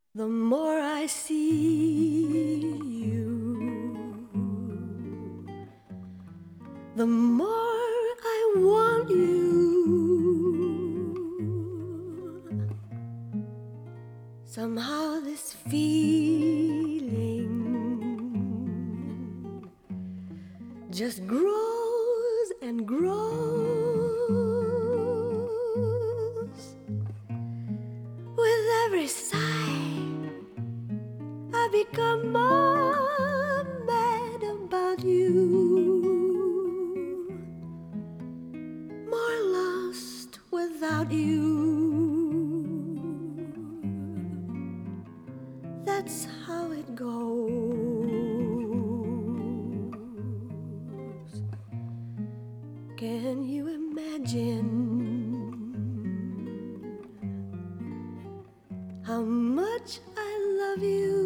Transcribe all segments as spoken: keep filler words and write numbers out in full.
The more I see you, the more I want you. Somehow this feeling just grows and grows. With every sigh I become more mad about you, more lost without you. That's how it goes. Can you imagine how much I love you?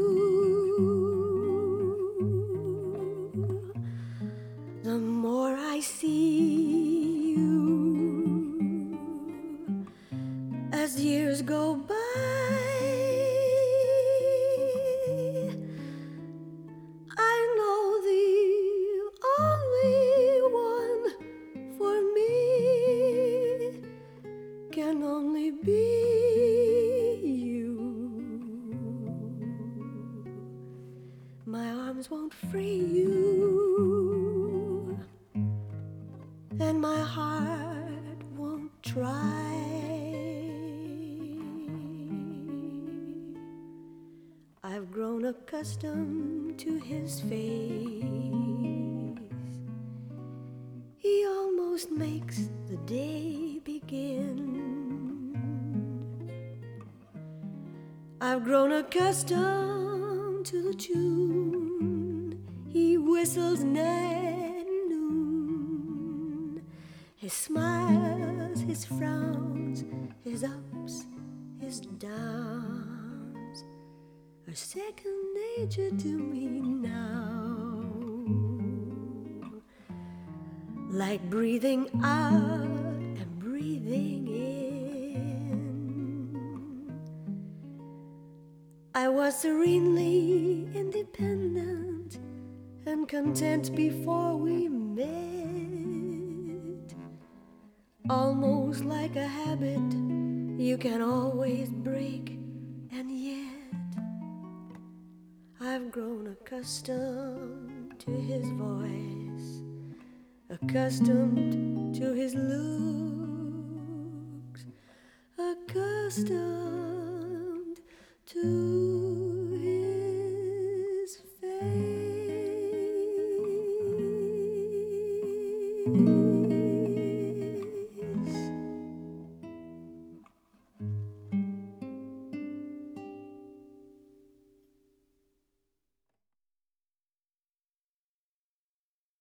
The more I see you, as years go by, I know the only one for me can only be you. My arms won't free you, and my heart won't try. I've grown accustomed to his face. He almost makes the day begin. I've grown accustomed to the tune he whistles night and noon. His smiles, his frowns, his ups, his downs are second nature to me now. Like breathing out and breathing in. I was serenely independent and content before we met. Almost like a habit you can always break, and yet I've grown accustomed to his voice, accustomed to his looks, accustomed to his face.